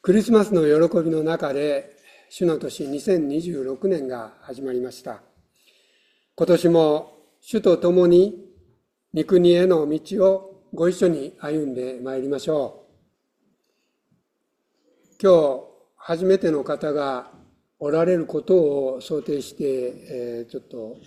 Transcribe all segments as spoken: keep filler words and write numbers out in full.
クリスマスの喜びの中で主の年にせんにじゅうろくねんが始まりました。今年も主と共に御国への道をご一緒に歩んでまいりましょう。今日初めての方がおられることを想定して、えー、ちょっと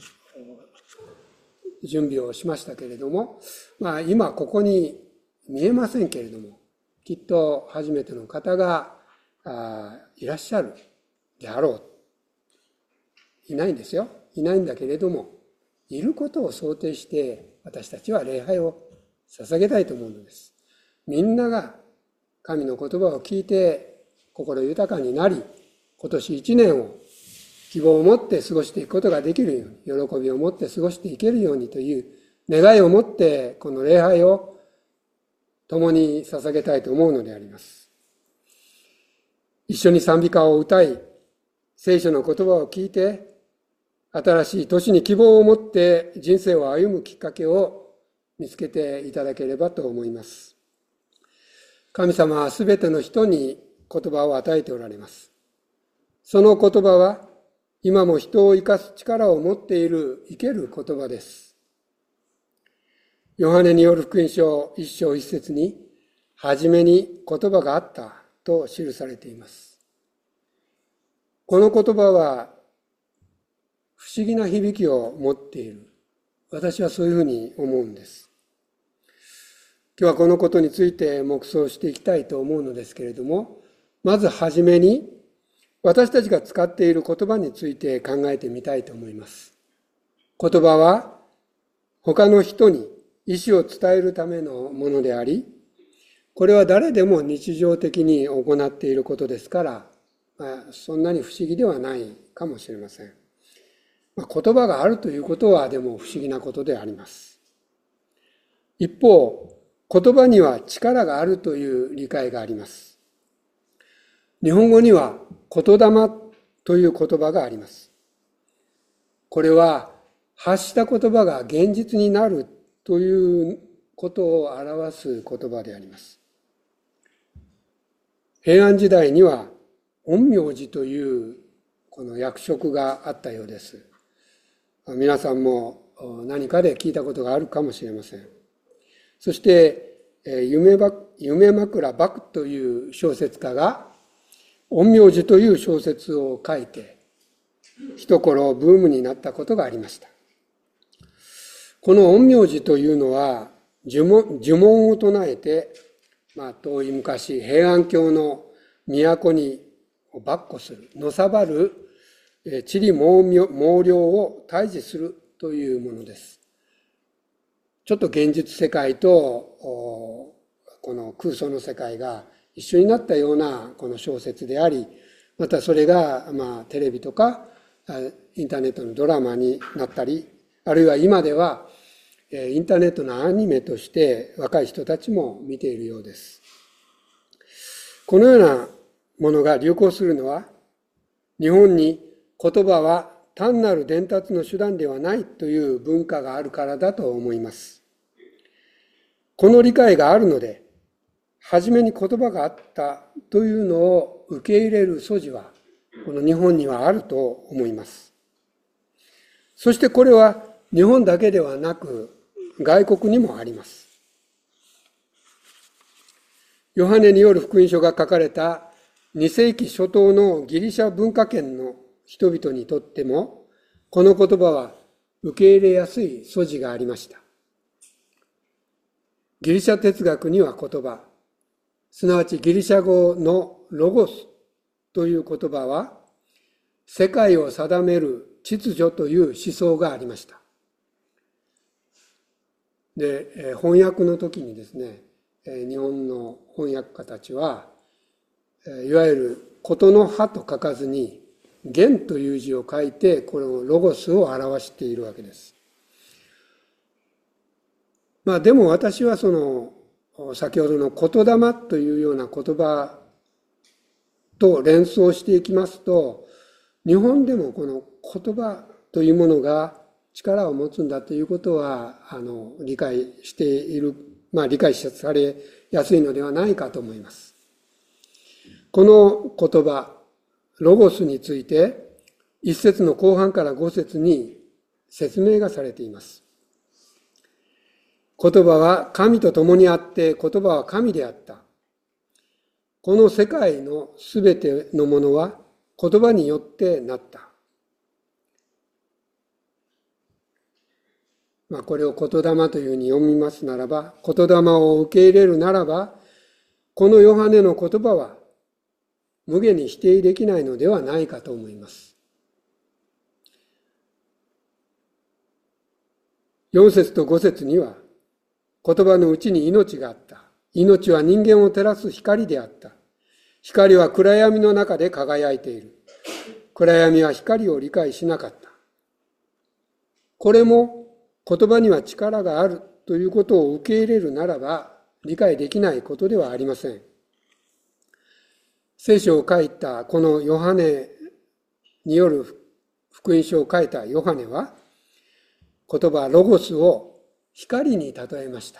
準備をしましたけれども、まあ、今ここに見えませんけれども、きっと初めての方があいらっしゃるであろう。いないんですよ。いないんだけれども、いることを想定して私たちは礼拝を捧げたいと思うのです。みんなが神の言葉を聞いて心豊かになり、今年一年を希望を持って過ごしていくことができるように、喜びを持って過ごしていけるようにという願いを持ってこの礼拝を共に捧げたいと思うのであります。一緒に賛美歌を歌い、聖書の言葉を聞いて、新しい年に希望を持って人生を歩むきっかけを見つけていただければと思います。神様はすべての人に言葉を与えておられます。その言葉は今も人を生かす力を持っている生ける言葉です。ヨハネによる福音書一章一節に、はじめに言葉があったと記されています。この言葉は不思議な響きを持っている。私はそういうふうに思うんです。今日はこのことについて黙想していきたいと思うのですけれども、まずはじめに私たちが使っている言葉について考えてみたいと思います。言葉は他の人に意思を伝えるためのものであり、これは誰でも日常的に行っていることですから、まあ、そんなに不思議ではないかもしれません。まあ、言葉があるということはでも不思議なことであります。一方、言葉には力があるという理解があります。日本語には言霊という言葉があります。これは発した言葉が現実になるということを表す言葉であります。平安時代には陰陽師というこの役職があったようです。皆さんも何かで聞いたことがあるかもしれません。そして夢ば夢枕幕という小説家が陰陽師という小説を書いて一頃ブームになったことがありました。この陰陽師というのは呪文、呪文を唱えて、まあ、遠い昔平安京の都に跋扈する、のさばる地理猛量を退治するというものです。ちょっと現実世界とこの空想の世界が一緒になったようなこの小説であり、またそれがまあテレビとかインターネットのドラマになったり、あるいは今ではインターネットのアニメとして若い人たちも見ているようです。このようなものが流行するのは、日本に言葉は単なる伝達の手段ではないという文化があるからだと思います。この理解があるので、はじめに言葉があったというのを受け入れる素地は、この日本にはあると思います。そしてこれは日本だけではなく、外国にもあります。ヨハネによる福音書が書かれたに世紀初頭のギリシャ文化圏の人々にとっても、この言葉は受け入れやすい素地がありました。ギリシャ哲学には言葉、すなわちギリシャ語のロゴスという言葉は、世界を定める秩序という思想がありました。で、翻訳の時にですね、日本の翻訳家たちは、いわゆることの葉と書かずに、言という字を書いて、このロゴスを表しているわけです。まあでも私はその、先ほどの言霊というような言葉と連想していきますと、日本でもこの言葉というものが力を持つんだということは、あの、理解している、まあ理解されやすいのではないかと思います。 この言葉、ロゴスについて、一節の後半から五節に説明がされています。言葉は神と共にあって、言葉は神であった。この世界のすべてのものは言葉によってなった。まあ、これを言霊というふうに読みますならば、言霊を受け入れるならば、このヨハネの言葉は無限に否定できないのではないかと思います。よん節とご節には、言葉のうちに命があった。命は人間を照らす光であった。光は暗闇の中で輝いている。暗闇は光を理解しなかった。これも言葉には力があるということを受け入れるならば理解できないことではありません。聖書を書いたこのヨハネによる福音書を書いたヨハネは、言葉ロゴスを光に例えました。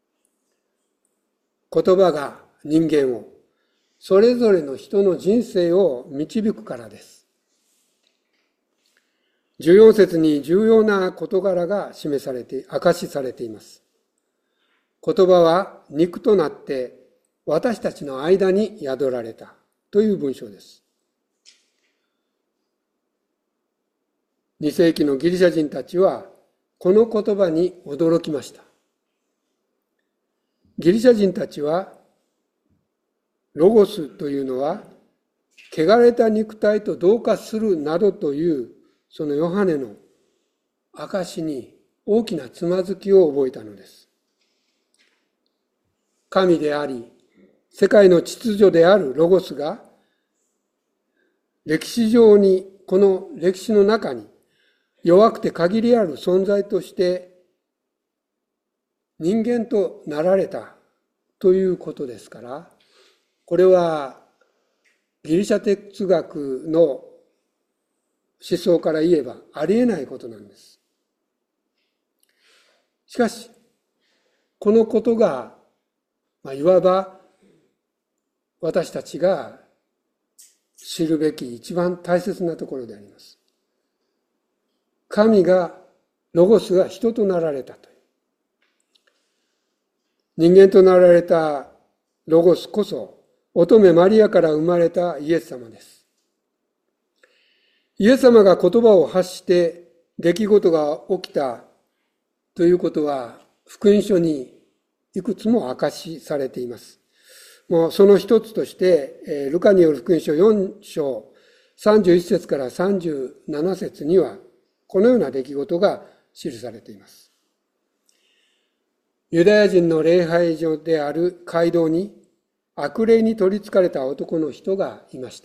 言葉が人間を、それぞれの人の人生を導くからです。じゅうよん節に重要な事柄が示されて、明かしされています。言葉は肉となって私たちの間に宿られたという文章です。に世紀のギリシャ人たちはこの言葉に驚きました。ギリシャ人たちはロゴスというのは汚れた肉体と同化するなどというそのヨハネの証に大きなつまずきを覚えたのです。神であり世界の秩序であるロゴスが歴史上に、この歴史の中に弱くて限りある存在として人間となられたということですから、これはギリシャ哲学の思想から言えばありえないことなんです。しかしこのことが、まあ、いわば私たちが知るべき一番大切なところであります。神が、ロゴスが人となられたという。人間となられたロゴスこそ、乙女マリアから生まれたイエス様です。イエス様が言葉を発して出来事が起きたということは、福音書にいくつも明かしされています。もうその一つとして、ルカによる福音書よん章さんじゅういち節からさんじゅうなな節には、このような出来事が記されています。ユダヤ人の礼拝所である街道に悪霊に取りつかれた男の人がいました。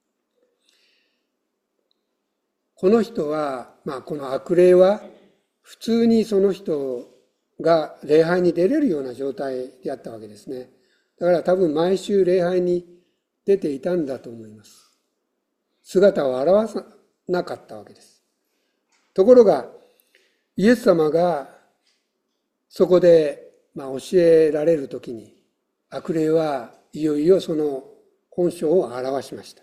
この人は、まあこの悪霊は普通にその人が礼拝に出れるような状態であったわけですね。だから多分毎週礼拝に出ていたんだと思います。姿を現さなかったわけです。ところが、イエス様がそこで、まあ、教えられるときに、悪霊はいよいよその本性を表しました。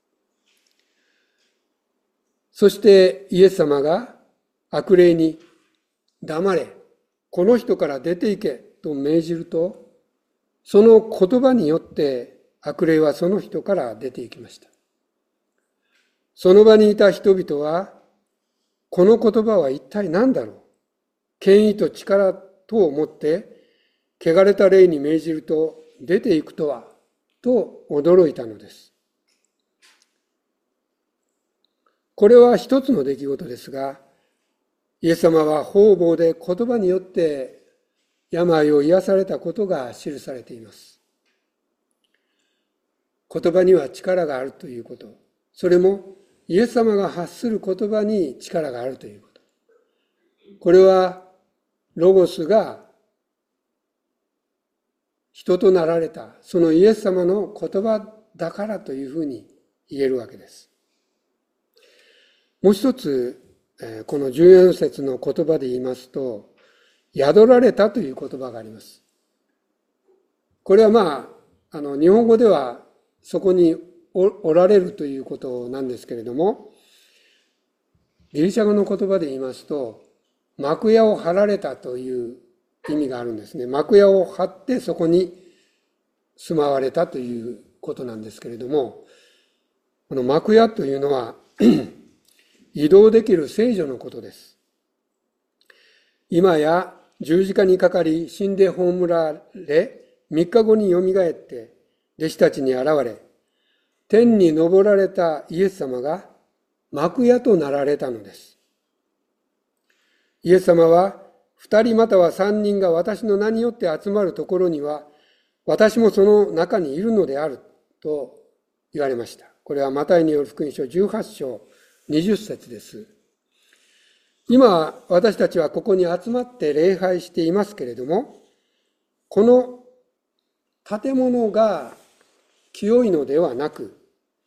そしてイエス様が悪霊に黙れ、この人から出て行けと命じると、その言葉によって悪霊はその人から出て行きました。その場にいた人々は、この言葉は一体何だろう。権威と力とをもって、汚れた霊に命じると出ていくとは、と驚いたのです。これは一つの出来事ですが、イエス様は方々で言葉によって病を癒されたことが記されています。言葉には力があるということ、それもイエス様が発する言葉に力があるということ。これはロゴスが人となられた、そのイエス様の言葉だからというふうに言えるわけです。もう一つ、このじゅうよん節の言葉で言いますと、宿られたという言葉があります。これはまあ、あの日本語ではそこにおられるということなんですけれども、ギリシャ語の言葉で言いますと、幕屋を張られたという意味があるんですね。幕屋を張ってそこに住まわれたということなんですけれども、この幕屋というのは移動できる聖女のことです。今や十字架にかかり死んで葬られ、三日後によみがえって弟子たちに現れ、天に昇られたイエス様が幕屋となられたのです。イエス様は二人または三人が私の名によって集まるところには、私もその中にいるのであると言われました。これはマタイによる福音書じゅうはち章にじゅっ節です。今私たちはここに集まって礼拝していますけれども、この建物が清いのではなく、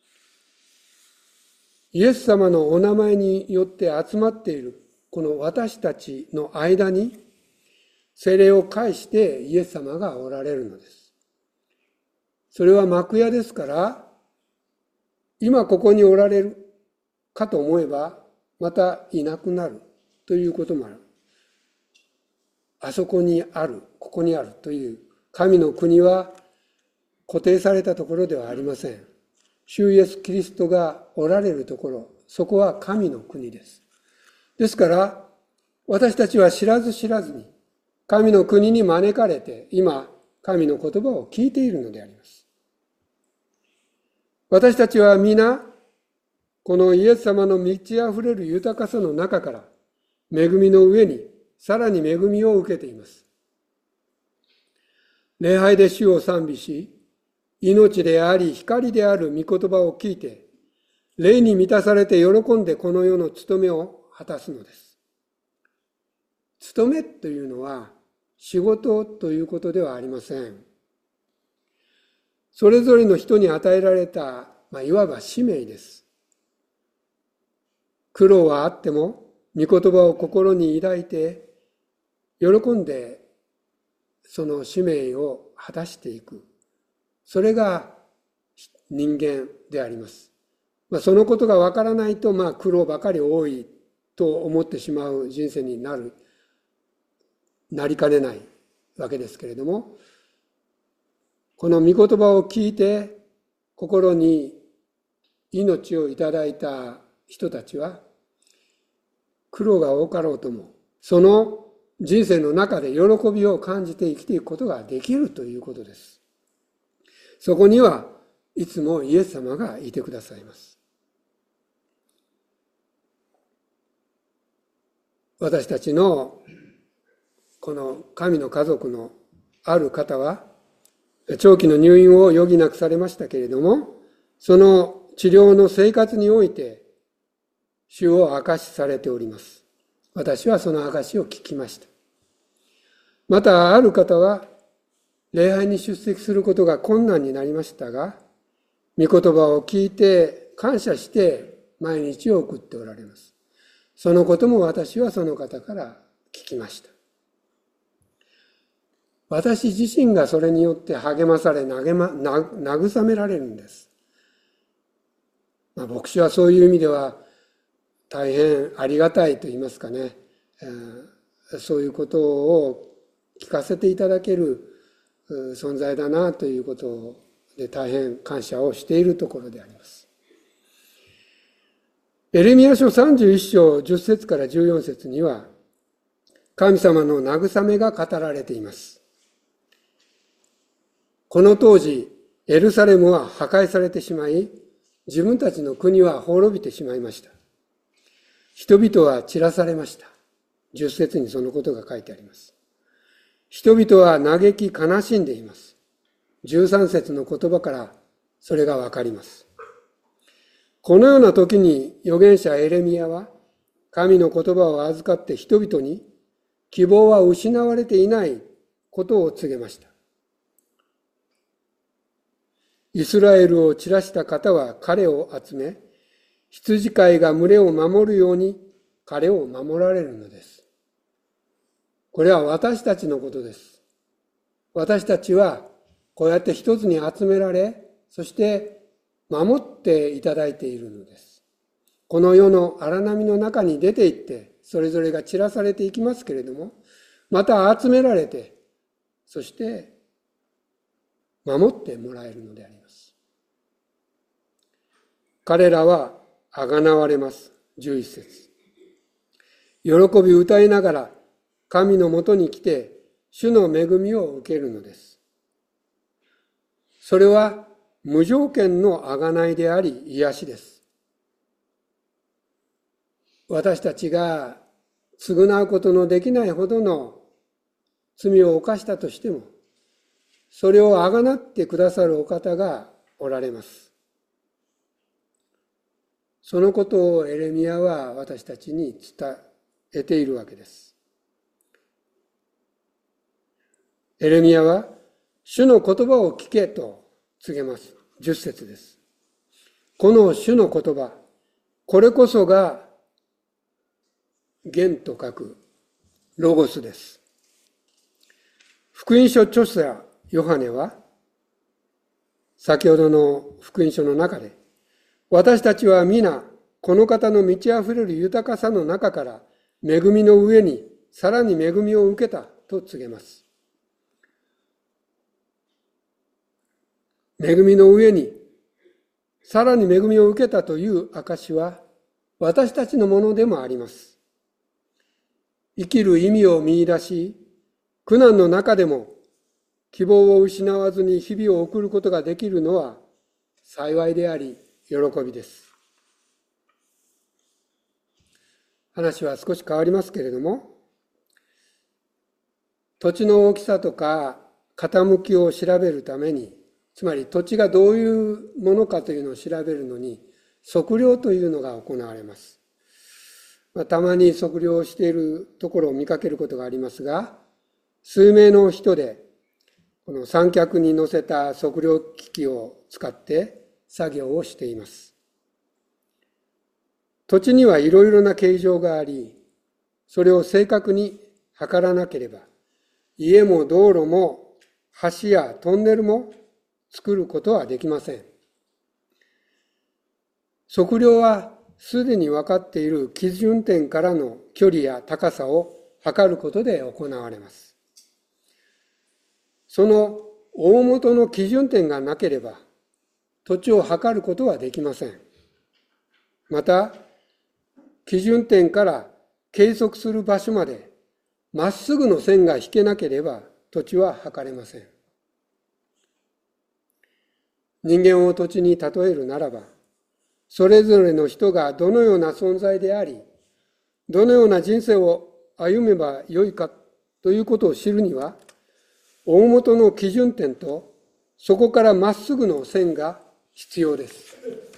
イエス様のお名前によって集まっているこの私たちの間に聖霊を介してイエス様がおられるのです。それは幕屋ですから、今ここにおられるかと思えばまたいなくなるということもある。あそこにある、ここにあるという神の国は固定されたところではありません。主イエスキリストがおられるところ、そこは神の国です。ですから私たちは知らず知らずに神の国に招かれて今神の言葉を聞いているのであります。私たちは皆このイエス様の満ち溢れる豊かさの中から恵みの上にさらに恵みを受けています。礼拝で主を賛美し、命であり光である御言葉を聞いて、霊に満たされて喜んでこの世の務めを果たすのです。務めというのは仕事ということではありません。それぞれの人に与えられた、まあ、いわば使命です。苦労はあっても御言葉を心に抱いて喜んでその使命を果たしていく、それが人間であります。まあ、そのことがわからないと、まあ、苦労ばかり多いと思ってしまう人生になるなりかねないわけですけれども、この御言葉を聞いて心に命をいただいた人たちは、苦労が多かろうともその人生の中で喜びを感じて生きていくことができるということです。そこにはいつもイエス様がいてくださいます。私たちのこの神の家族のある方は長期の入院を余儀なくされましたけれども、その治療の生活において主を証しされております。私はその証しを聞きました。またある方は礼拝に出席することが困難になりましたが、御言葉を聞いて感謝して毎日を送っておられます。そのことも私はその方から聞きました。私自身がそれによって励まされ、慰ま、慰められるんです。まあ、牧師はそういう意味では大変ありがたいと言いますかね、えー、そういうことを聞かせていただける存在だなということで大変感謝をしているところであります。エレミヤ書さんじゅういっ章じゅっ節からじゅうよん節には神様の慰めが語られています。この当時エルサレムは破壊されてしまい、自分たちの国は滅びてしまいました。人々は散らされました。じゅっ節にそのことが書いてあります。人々は嘆き悲しんでいます。じゅうさん節の言葉からそれがわかります。このような時に預言者エレミヤは神の言葉を預かって人々に希望は失われていないことを告げました。イスラエルを散らした方は彼を集め、羊飼いが群れを守るように彼を守られるのです。これは私たちのことです。私たちはこうやって一つに集められ、 そして守っていただいているのです。この世の荒波の中に出て行って、それぞれが散らされていきますけれども、また集められて、そして守ってもらえるのであります。彼らはあがなわれます。じゅういっ節。喜び歌いながら神のもとに来て主の恵みを受けるのです。それは無条件のあがないであり癒しです。私たちが償うことのできないほどの罪を犯したとしても、それをあがなってくださるお方がおられます。そのことをエレミヤは私たちに伝えているわけです。エレミヤは主の言葉を聞けと告げます。じゅっ節です。この主の言葉、これこそが言と書くロゴスです。福音書著者ヨハネは先ほどの福音書の中で、私たちは皆この方の満ち溢れる豊かさの中から恵みの上にさらに恵みを受けたと告げます。恵みの上にさらに恵みを受けたという証は私たちのものでもあります。生きる意味を見出し、苦難の中でも希望を失わずに日々を送ることができるのは幸いであり喜びです。話は少し変わりますけれども、土地の大きさとか傾きを調べるために、つまり土地がどういうものかというのを調べるのに測量というのが行われます。まあ、たまに測量をしているところを見かけることがありますが、数名の人でこの三脚に乗せた測量機器を使って作業をしています。土地にはいろいろな形状があり、それを正確に測らなければ、家も道路も橋やトンネルも作ることはできません。測量はすでに分かっている基準点からの距離や高さを測ることで行われます。その大元の基準点がなければ、土地を測ることはできません。また、基準点から計測する場所までまっすぐの線が引けなければ土地は測れません。人間を土地に例えるならば、それぞれの人がどのような存在であり、どのような人生を歩めばよいかということを知るには、大元の基準点とそこからまっすぐの線が必要です。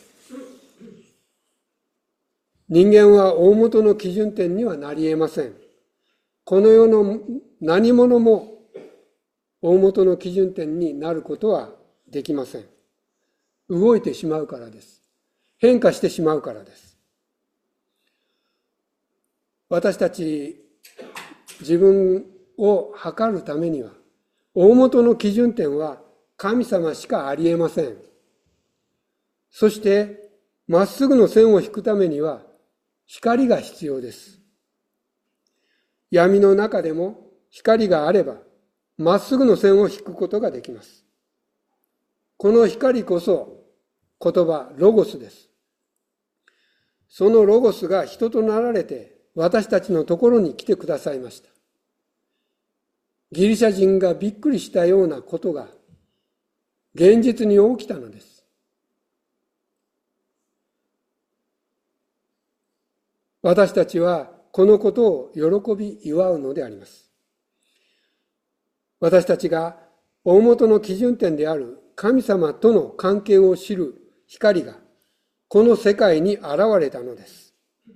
人間は大元の基準点にはなり得ません。この世の何者も大元の基準点になることはできません。動いてしまうからです。変化してしまうからです。私たち自分を測るためには、大元の基準点は神様しかあり得ません。そして、まっすぐの線を引くためには、光が必要です。闇の中でも光があれば、まっすぐの線を引くことができます。この光こそ言葉、ロゴスです。そのロゴスが人となられて私たちのところに来てくださいました。ギリシャ人がびっくりしたようなことが現実に起きたのです。私たちはこのことを喜び祝うのであります。私たちが大元の基準点である神様との関係を知る光がこの世界に現れたのです。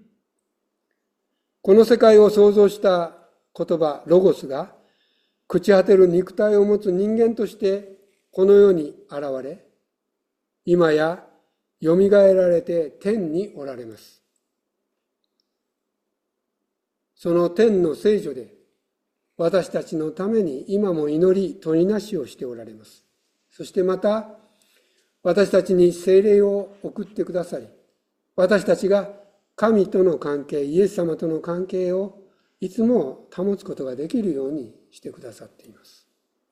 この世界を創造した言葉、ロゴスが朽ち果てる肉体を持つ人間としてこの世に現れ、今やよみがえられて天におられます。その天の聖女で私たちのために今も祈り、取りなしをしておられます。そしてまた私たちに聖霊を送ってくださり、私たちが神との関係、イエス様との関係をいつも保つことができるようにしてくださっています。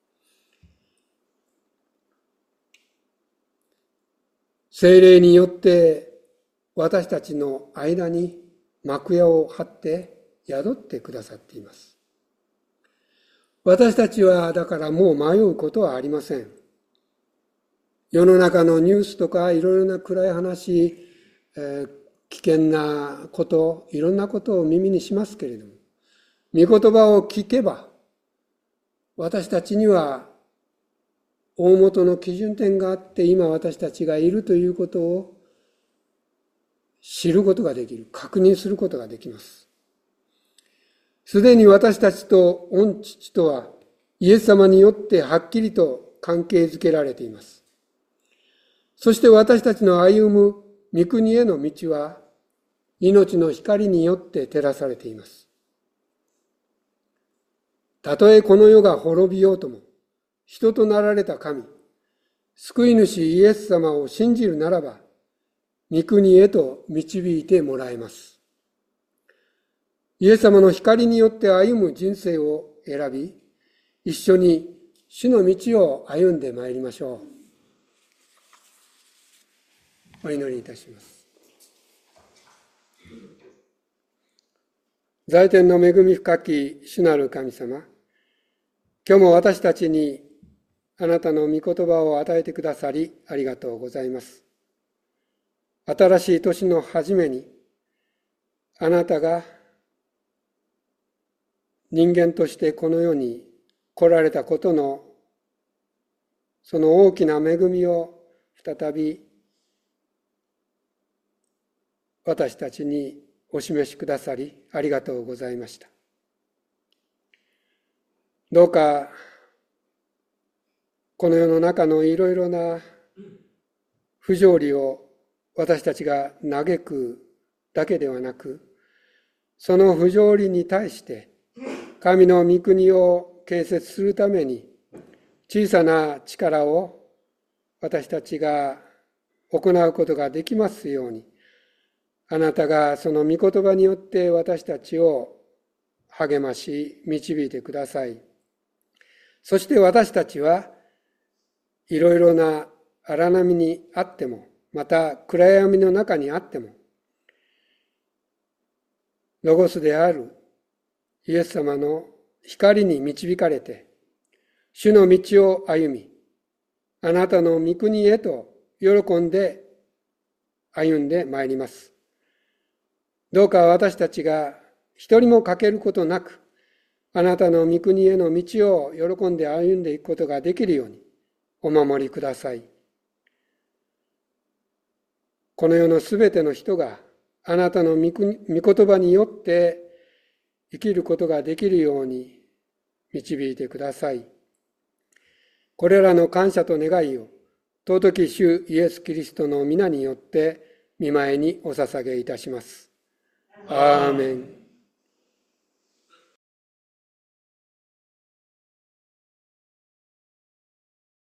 聖霊によって私たちの間に幕屋を張って宿ってくださっています。私たちはだからもう迷うことはありません。世の中のニュースとかいろいろな暗い話、えー、危険なこと、いろんなことを耳にしますけれども、御言葉を聞けば、私たちには大元の基準点があって、今私たちがいるということを知ることができる、確認することができます。すでに私たちと御父とはイエス様によってはっきりと関係づけられています。そして私たちの歩む御国への道は命の光によって照らされています。たとえこの世が滅びようとも、人となられた神、救い主イエス様を信じるならば、御国へと導いてもらえます。イエス様の光によって歩む人生を選び、一緒に主の道を歩んでまいりましょう。お祈りいたします。在天の恵み深き主なる神様、今日も私たちにあなたの御言葉を与えてくださりありがとうございます。新しい年の初めに、あなたが人間としてこの世に来られたことの、その大きな恵みを再び私たちにお示しくださりありがとうございました。どうかこの世の中のいろいろな不条理を私たちが嘆くだけではなく、その不条理に対して神の御国を建設するために小さな力を私たちが行うことができますように、あなたがその御言葉によって私たちを励まし導いてください。そして私たちはいろいろな荒波にあっても、また暗闇の中にあっても、ロゴスであるイエス様の光に導かれて、主の道を歩み、あなたの御国へと喜んで歩んでまいります。どうか私たちが一人も欠けることなく、あなたの御国への道を喜んで歩んでいくことができるようにお守りください。この世のすべての人があなたの御言葉によって生きることができるように導いてください。これらの感謝と願いを尊き主イエス・キリストの皆によって御前にお捧げいたします。アーメン。